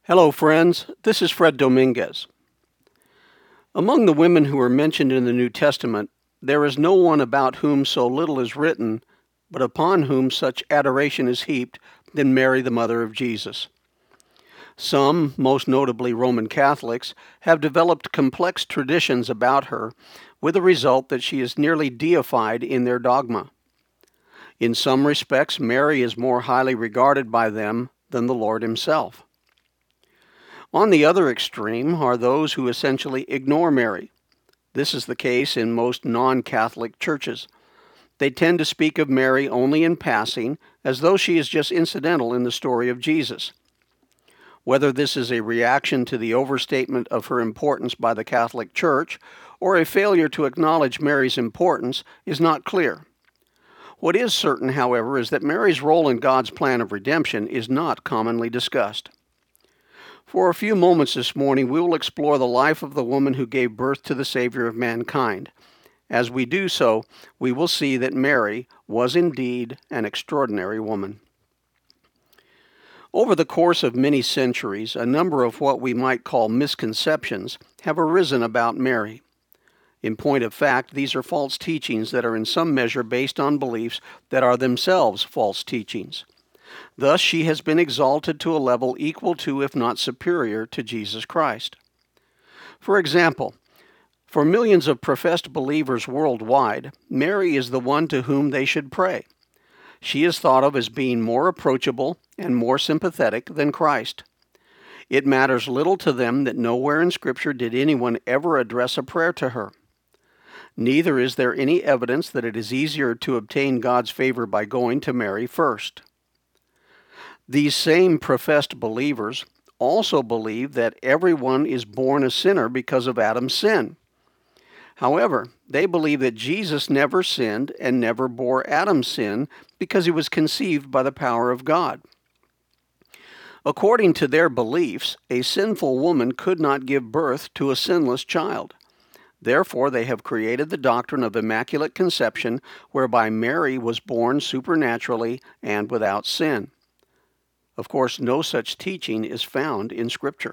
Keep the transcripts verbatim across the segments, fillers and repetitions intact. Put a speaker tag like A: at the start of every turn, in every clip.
A: Hello, friends. This is Fred Dominguez. Among the women who are mentioned in the New Testament, there is no one about whom so little is written, but upon whom such adoration is heaped, than Mary, the mother of Jesus. Some, most notably Roman Catholics, have developed complex traditions about her, with the result that she is nearly deified in their dogma. In some respects, Mary is more highly regarded by them than the Lord himself. On the other extreme are those who essentially ignore Mary. This is the case in most non-Catholic churches. They tend to speak of Mary only in passing, as though she is just incidental in the story of Jesus. Whether this is a reaction to the overstatement of her importance by the Catholic Church, or a failure to acknowledge Mary's importance, is not clear. What is certain, however, is that Mary's role in God's plan of redemption is not commonly discussed. For a few moments this morning, we will explore the life of the woman who gave birth to the Savior of mankind. As we do so, we will see that Mary was indeed an extraordinary woman. Over the course of many centuries, a number of what we might call misconceptions have arisen about Mary. In point of fact, these are false teachings that are in some measure based on beliefs that are themselves false teachings. Thus, she has been exalted to a level equal to, if not superior, to Jesus Christ. For example, for millions of professed believers worldwide, Mary is the one to whom they should pray. She is thought of as being more approachable and more sympathetic than Christ. It matters little to them that nowhere in Scripture did anyone ever address a prayer to her. Neither is there any evidence that it is easier to obtain God's favor by going to Mary first. These same professed believers also believe that everyone is born a sinner because of Adam's sin. However, they believe that Jesus never sinned and never bore Adam's sin because he was conceived by the power of God. According to their beliefs, a sinful woman could not give birth to a sinless child. Therefore, they have created the doctrine of Immaculate Conception, whereby Mary was born supernaturally and without sin. Of course, no such teaching is found in Scripture.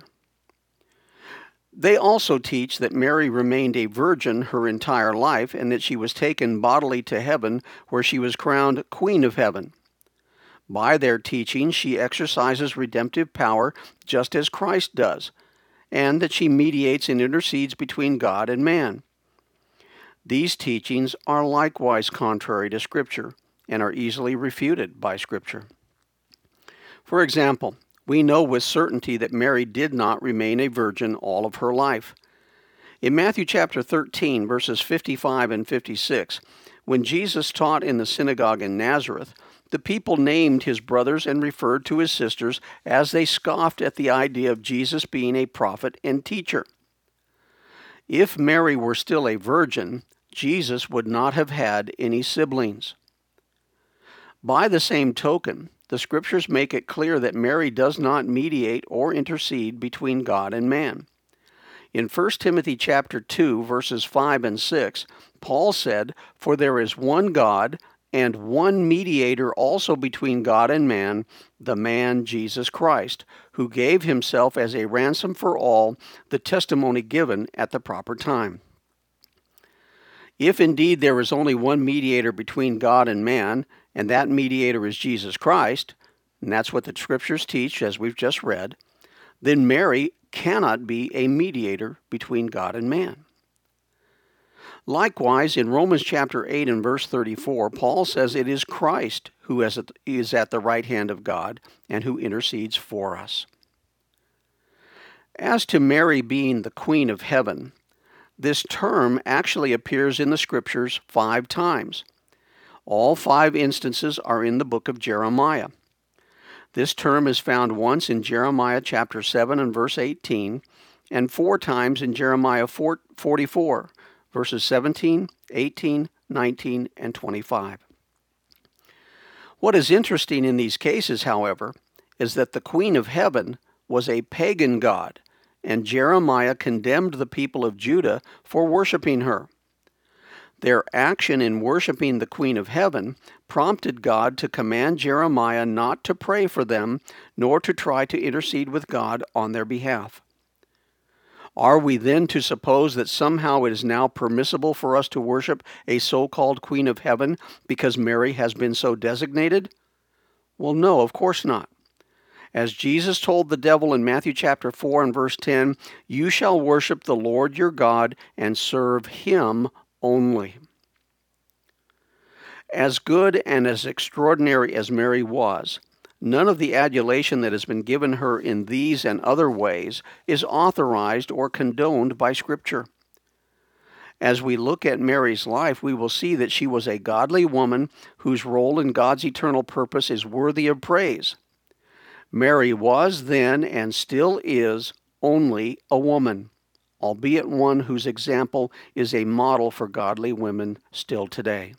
A: They also teach that Mary remained a virgin her entire life and that she was taken bodily to heaven, where she was crowned Queen of Heaven. By their teaching, she exercises redemptive power just as Christ does, and that she mediates and intercedes between God and man. These teachings are likewise contrary to Scripture and are easily refuted by Scripture. For example, we know with certainty that Mary did not remain a virgin all of her life. In Matthew chapter thirteen, verses fifty-five and fifty-six, when Jesus taught in the synagogue in Nazareth, the people named his brothers and referred to his sisters as they scoffed at the idea of Jesus being a prophet and teacher. If Mary were still a virgin, Jesus would not have had any siblings. By the same token, the Scriptures make it clear that Mary does not mediate or intercede between God and man. In First Timothy chapter two, verses five and six, Paul said, "For there is one God, and one mediator also between God and man, the man Jesus Christ, who gave himself as a ransom for all, the testimony given at the proper time." If indeed there is only one mediator between God and man, and that mediator is Jesus Christ, and that's what the Scriptures teach, as we've just read, then Mary cannot be a mediator between God and man. Likewise, in Romans chapter eight and verse thirty-four, Paul says it is Christ who is at the right hand of God and who intercedes for us. As to Mary being the Queen of Heaven, this term actually appears in the Scriptures five times. All five instances are in the book of Jeremiah. This term is found once in Jeremiah chapter seven and verse eighteen, and four times in Jeremiah forty-four, verses seventeen, eighteen, nineteen, and twenty-five. What is interesting in these cases, however, is that the Queen of Heaven was a pagan god, and Jeremiah condemned the people of Judah for worshiping her. Their action in worshiping the Queen of Heaven prompted God to command Jeremiah not to pray for them, nor to try to intercede with God on their behalf. Are we then to suppose that somehow it is now permissible for us to worship a so-called Queen of Heaven because Mary has been so designated? Well, no, of course not. As Jesus told the devil in Matthew chapter four and verse ten, "You shall worship the Lord your God and serve him only." As good and as extraordinary as Mary was, none of the adulation that has been given her in these and other ways is authorized or condoned by Scripture. As we look at Mary's life, we will see that she was a godly woman whose role in God's eternal purpose is worthy of praise. Mary was then and still is only a woman, albeit one whose example is a model for godly women still today.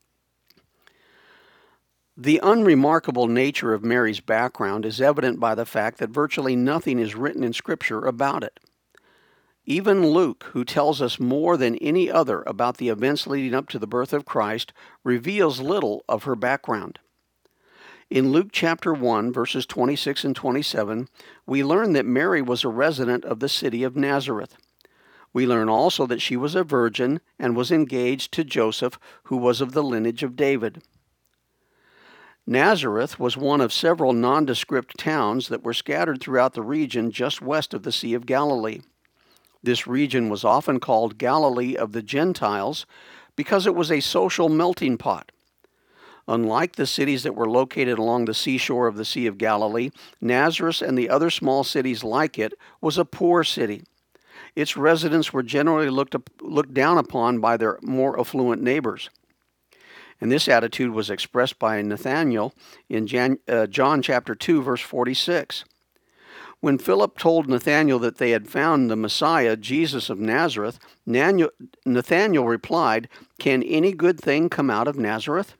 A: The unremarkable nature of Mary's background is evident by the fact that virtually nothing is written in Scripture about it. Even Luke, who tells us more than any other about the events leading up to the birth of Christ, reveals little of her background. In Luke chapter one, verses twenty-six and twenty-seven, we learn that Mary was a resident of the city of Nazareth. We learn also that she was a virgin and was engaged to Joseph, who was of the lineage of David. Nazareth was one of several nondescript towns that were scattered throughout the region just west of the Sea of Galilee. This region was often called Galilee of the Gentiles because it was a social melting pot. Unlike the cities that were located along the seashore of the Sea of Galilee, Nazareth and the other small cities like it was a poor city. Its residents were generally looked, up, looked down upon by their more affluent neighbors. And this attitude was expressed by Nathanael in Jan, uh, John chapter two, verse forty-six. When Philip told Nathanael that they had found the Messiah, Jesus of Nazareth, Nathanael replied, "Can any good thing come out of Nazareth?"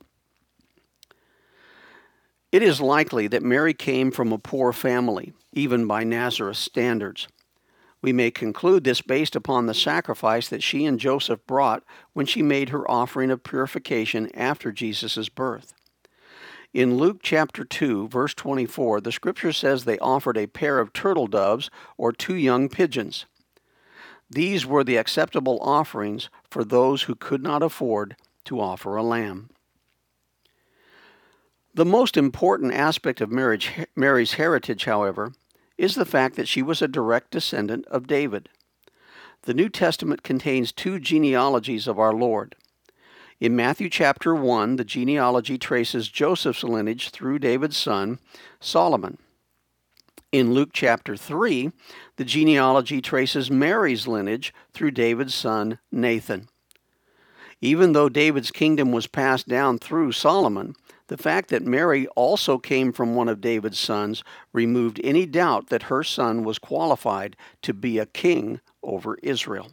A: It is likely that Mary came from a poor family, even by Nazareth standards. We may conclude this based upon the sacrifice that she and Joseph brought when she made her offering of purification after Jesus' birth. In Luke chapter two, verse twenty-four, the Scripture says they offered a pair of turtle doves or two young pigeons. These were the acceptable offerings for those who could not afford to offer a lamb. The most important aspect of marriage, Mary's heritage, however, is the fact that she was a direct descendant of David. The New Testament contains two genealogies of our Lord. In Matthew chapter one, the genealogy traces Joseph's lineage through David's son, Solomon. In Luke chapter three, the genealogy traces Mary's lineage through David's son, Nathan. Even though David's kingdom was passed down through Solomon, the fact that Mary also came from one of David's sons removed any doubt that her son was qualified to be a king over Israel.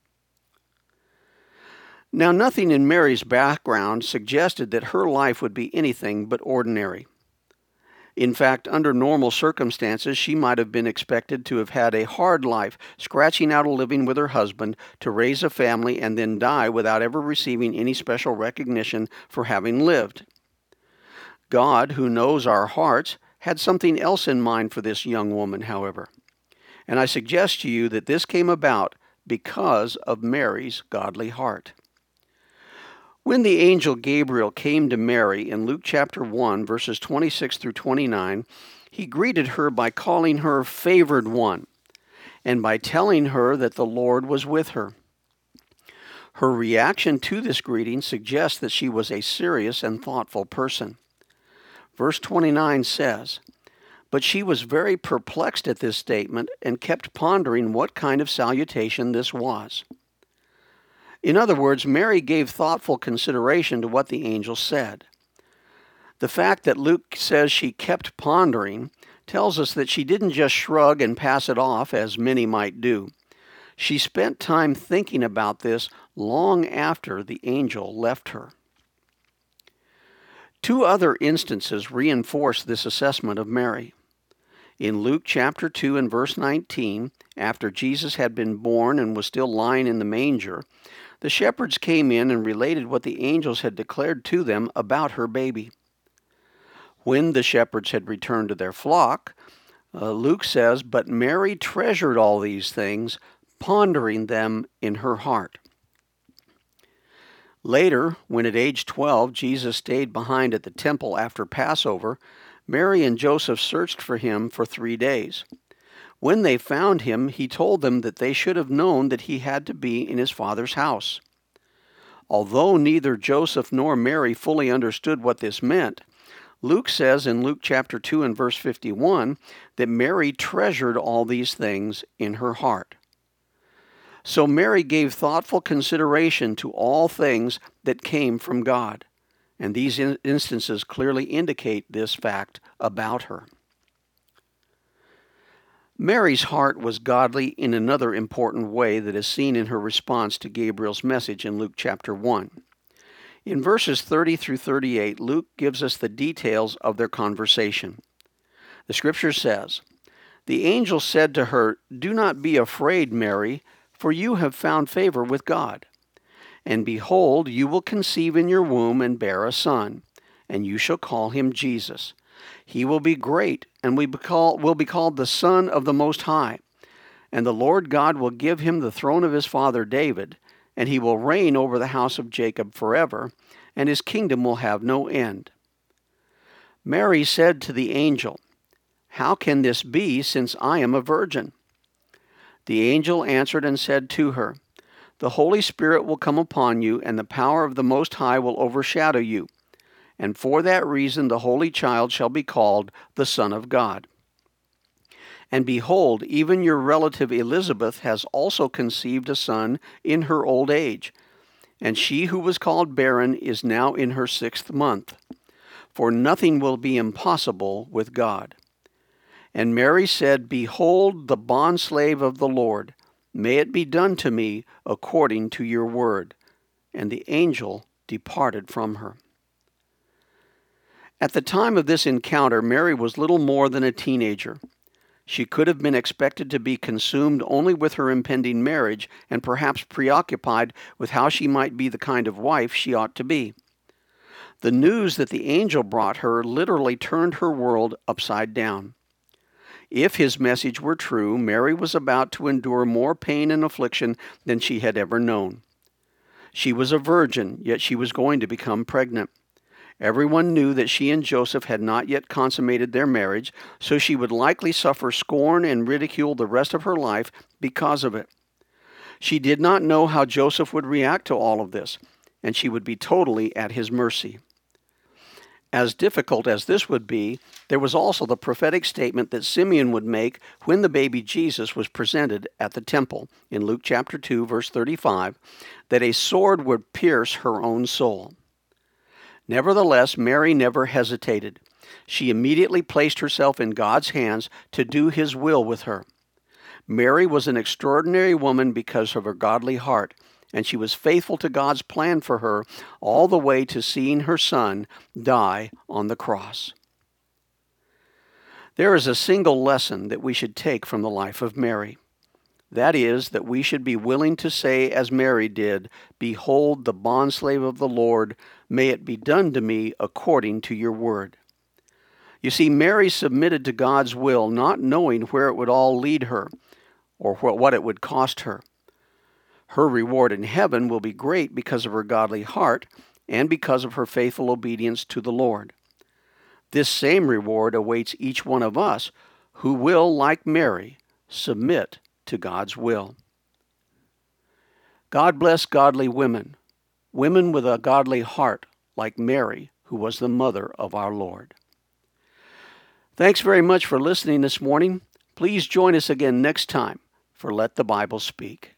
A: Now, nothing in Mary's background suggested that her life would be anything but ordinary. In fact, under normal circumstances, she might have been expected to have had a hard life, scratching out a living with her husband to raise a family and then die without ever receiving any special recognition for having lived. God, who knows our hearts, had something else in mind for this young woman, however. And I suggest to you that this came about because of Mary's godly heart. When the angel Gabriel came to Mary in Luke chapter one, verses twenty-six through twenty-nine, he greeted her by calling her favored one, and by telling her that the Lord was with her. Her reaction to this greeting suggests that she was a serious and thoughtful person. Verse twenty-nine says, "But she was very perplexed at this statement and kept pondering what kind of salutation this was." In other words, Mary gave thoughtful consideration to what the angel said. The fact that Luke says she kept pondering tells us that she didn't just shrug and pass it off as many might do. She spent time thinking about this long after the angel left her. Two other instances reinforce this assessment of Mary. In Luke chapter two and verse nineteen, after Jesus had been born and was still lying in the manger, The shepherds came in and related what the angels had declared to them about her baby. When the shepherds had returned to their flock, uh, Luke says, "But Mary treasured all these things, pondering them in her heart." Later, when at age twelve Jesus stayed behind at the temple after Passover, Mary and Joseph searched for him for three days. When they found him, he told them that they should have known that he had to be in his Father's house. Although neither Joseph nor Mary fully understood what this meant, Luke says in Luke chapter two and verse fifty-one that Mary treasured all these things in her heart. So Mary gave thoughtful consideration to all things that came from God, and these in- instances clearly indicate this fact about her. Mary's heart was godly in another important way that is seen in her response to Gabriel's message in Luke chapter one. In verses thirty through thirty-eight, Luke gives us the details of their conversation. The scripture says, "The angel said to her, 'Do not be afraid, Mary, for you have found favor with God. And behold, you will conceive in your womb and bear a son, and you shall call him Jesus. He will be great, and will be called, will be called the Son of the Most High. And the Lord God will give him the throne of his father David, and he will reign over the house of Jacob forever, and his kingdom will have no end.' Mary said to the angel, 'How can this be, since I am a virgin?' The angel answered and said to her, 'The Holy Spirit will come upon you, and the power of the Most High will overshadow you. And for that reason the Holy Child shall be called the Son of God. And behold, even your relative Elizabeth has also conceived a son in her old age, and she who was called barren is now in her sixth month. For nothing will be impossible with God.' And Mary said, 'Behold, the bondslave of the Lord. May it be done to me according to your word.' And the angel departed from her." At the time of this encounter, Mary was little more than a teenager. She could have been expected to be consumed only with her impending marriage and perhaps preoccupied with how she might be the kind of wife she ought to be. The news that the angel brought her literally turned her world upside down. If his message were true, Mary was about to endure more pain and affliction than she had ever known. She was a virgin, yet she was going to become pregnant. Everyone knew that she and Joseph had not yet consummated their marriage, so she would likely suffer scorn and ridicule the rest of her life because of it. She did not know how Joseph would react to all of this, and she would be totally at his mercy. As difficult as this would be, there was also the prophetic statement that Simeon would make when the baby Jesus was presented at the temple in Luke chapter two, verse thirty-five, that a sword would pierce her own soul. Nevertheless, Mary never hesitated. She immediately placed herself in God's hands to do his will with her. Mary was an extraordinary woman because of her godly heart, and she was faithful to God's plan for her all the way to seeing her son die on the cross. There is a single lesson that we should take from the life of Mary. That is, that we should be willing to say as Mary did, "Behold, the bondslave of the Lord, may it be done to me according to your word." You see, Mary submitted to God's will, not knowing where it would all lead her or what it would cost her. Her reward in heaven will be great because of her godly heart and because of her faithful obedience to the Lord. This same reward awaits each one of us who will, like Mary, submit to God's will. God bless godly women, women with a godly heart like Mary, who was the mother of our Lord. Thanks very much for listening this morning. Please join us again next time for Let the Bible Speak.